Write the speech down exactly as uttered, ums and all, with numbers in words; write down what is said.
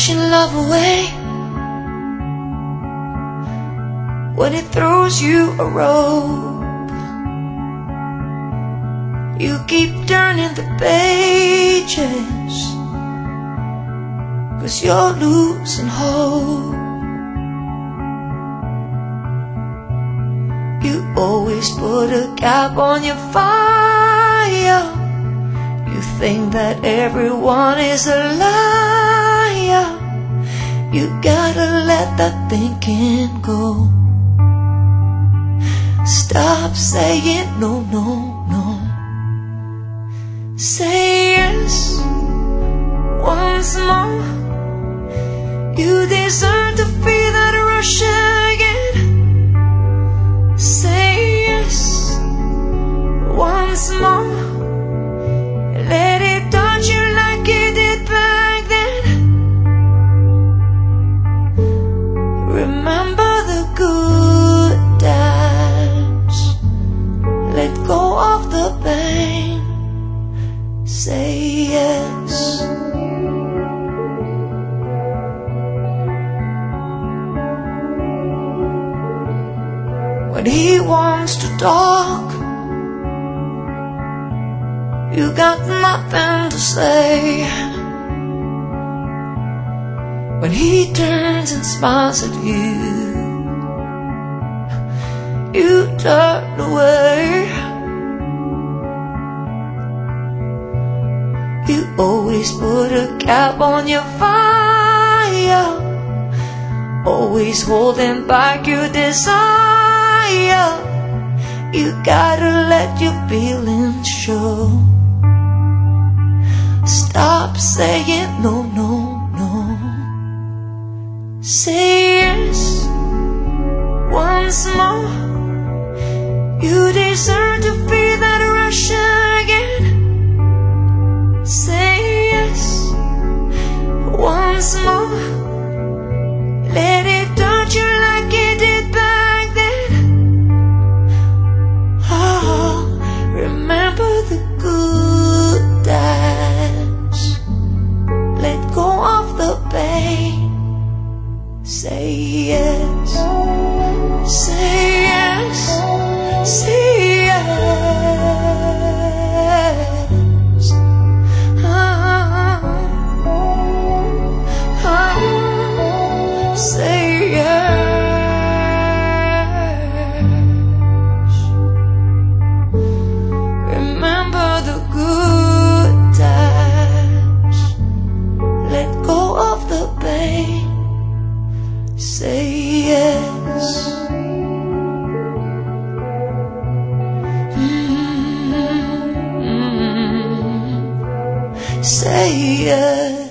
pushing love away when it throws you a rope. You keep turning the pages, 'cause you're losing hope. You always put a cap on your fire. You think that everyone is a liar. You gotta let that thinking go. Stop saying no, no, no. Say yes once more. You deserve to feel that rush again. Say yes once more. Let it touch you like it did back then. Remember the good times. Let go of the pain. Say yes. When he wants to talk, you got nothing to say. When he turns and smiles at you, you turn away. You always put a cap on your fire, always holding back your desire. You gotta let your feelings show. Stop saying no, no, no. Say yes once more. You deserve to feel that rush again. Say yes once more. Let it touch you like it did back then. Oh, remember the good times. Let go of the pain. Say yes. Say yes. Say yes. Oh, oh, say yes. Remember the good times. Let go of the pain. Say yes. Mm-hmm. Say yes.